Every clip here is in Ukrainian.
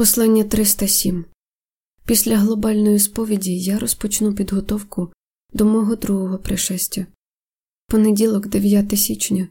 Послання 307. Після глобальної сповіді я розпочну підготовку до мого другого пришестя. Понеділок, 9 січня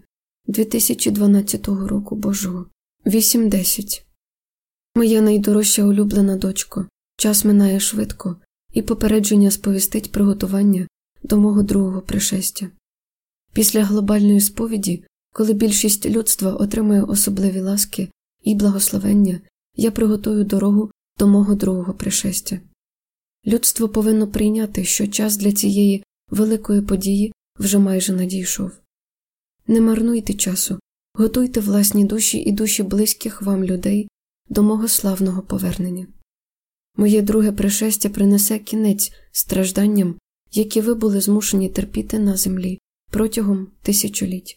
2012 року Божого. 8:10. Моя найдорожча улюблена дочко, час минає швидко, і попередження сповістить приготування до мого другого пришестя. Після глобальної сповіді, коли більшість людства отримає особливі ласки і благословення, я приготую дорогу до мого другого пришестя. Людство повинно прийняти, що час для цієї великої події вже майже надійшов. Не марнуйте часу, готуйте власні душі і душі близьких вам людей до мого славного повернення. Моє друге пришестя принесе кінець стражданням, які ви були змушені терпіти на землі протягом тисячоліть.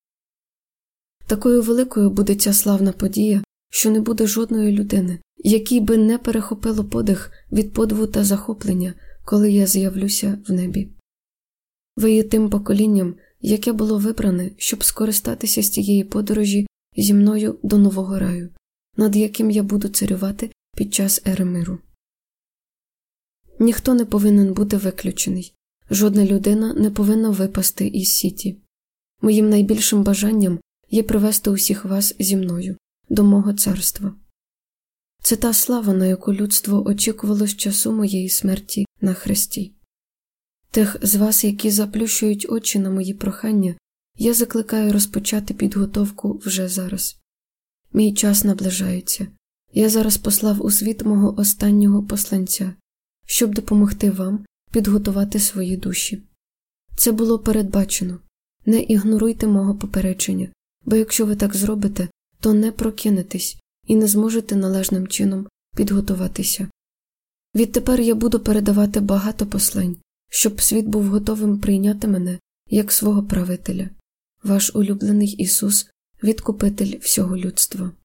Такою великою буде ця славна подія, що не буде жодної людини, якій би не перехопило подих від подиву та захоплення, коли я з'явлюся в небі. Ви є тим поколінням, яке було вибране, щоб скористатися з тієї подорожі зі мною до нового раю, над яким я буду царювати під час ери миру. Ніхто не повинен бути виключений, жодна людина не повинна випасти із сіті. Моїм найбільшим бажанням є привести усіх вас зі мною до мого царства. Це та слава, на яку людство очікувало з часу моєї смерті на хресті. Тих з вас, які заплющують очі на мої прохання, я закликаю розпочати підготовку вже зараз. Мій час наближається. Я зараз послав у світ мого останнього посланця, щоб допомогти вам підготувати свої душі. Це було передбачено. Не ігноруйте мого попередження, бо якщо ви так зробите, то не прокинетесь і не зможете належним чином підготуватися. Відтепер я буду передавати багато послань, щоб світ був готовим прийняти мене як свого правителя. Ваш улюблений Ісус, Відкупитель всього людства.